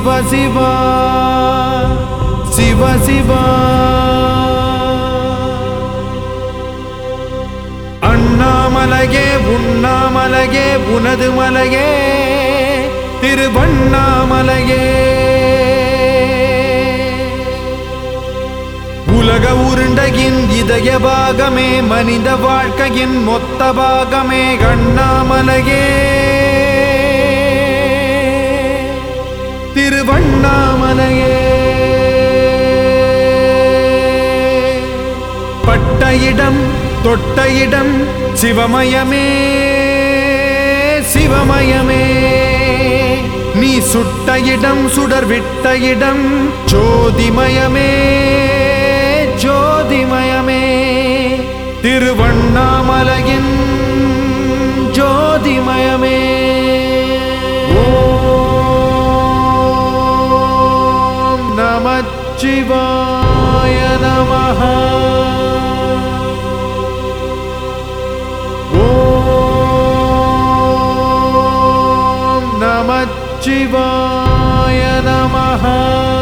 சிவ சிவா சிவ சிவா அண்ணாமலையே உண்ணாமலையே உனது மலையே திருவண்ணாமலையே உலக உருண்டையின் இதய பாகமே மனித வாழ்க்கையின் மொத்த பாகமே அண்ணாமலையே திருவண்ணாமலையே பட்ட இடம் தொட்ட இடம் சிவமயமே சிவமயமே நீ சுட்ட இடம் சுடர் விட்ட இடம் ஜோதிமயமே ஜோதிமயமே திருவண்ணாமலையின் ஜோதிமயமே ஓம் நமச்சிவாய நமஹ ஓம் நமச்சிவாய நமஹ